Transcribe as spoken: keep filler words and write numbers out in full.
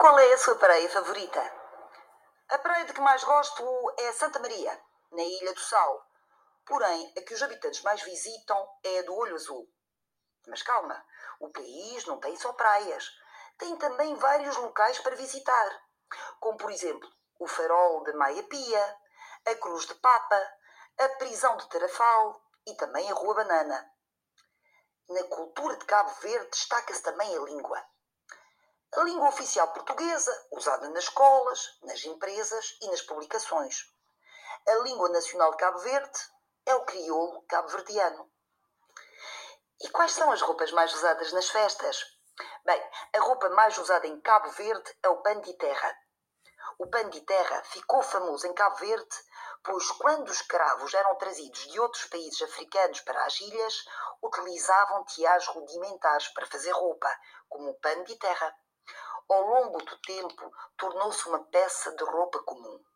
Qual é a sua praia favorita? A praia de que mais gosto é Santa Maria, na Ilha do Sal. Porém, a que os habitantes mais visitam é a do Olho Azul. Mas calma, o país não tem só praias. Tem também vários locais para visitar, como por exemplo o Farol de Maia Pia, a Cruz de Papa, a Prisão de Tarafal e também a Rua Banana. Na cultura de Cabo Verde destaca-se também a língua. A língua oficial portuguesa, usada nas escolas, nas empresas e nas publicações. A língua nacional de Cabo Verde é o crioulo cabo-verdiano. E quais são as roupas mais usadas nas festas? Bem, a roupa mais usada em Cabo Verde é o pano de terra. O pano de terra ficou famoso em Cabo Verde, pois quando os escravos eram trazidos de outros países africanos para as ilhas, utilizavam tiares rudimentares para fazer roupa, como o pano de terra. Ao longo do tempo, tornou-se uma peça de roupa comum.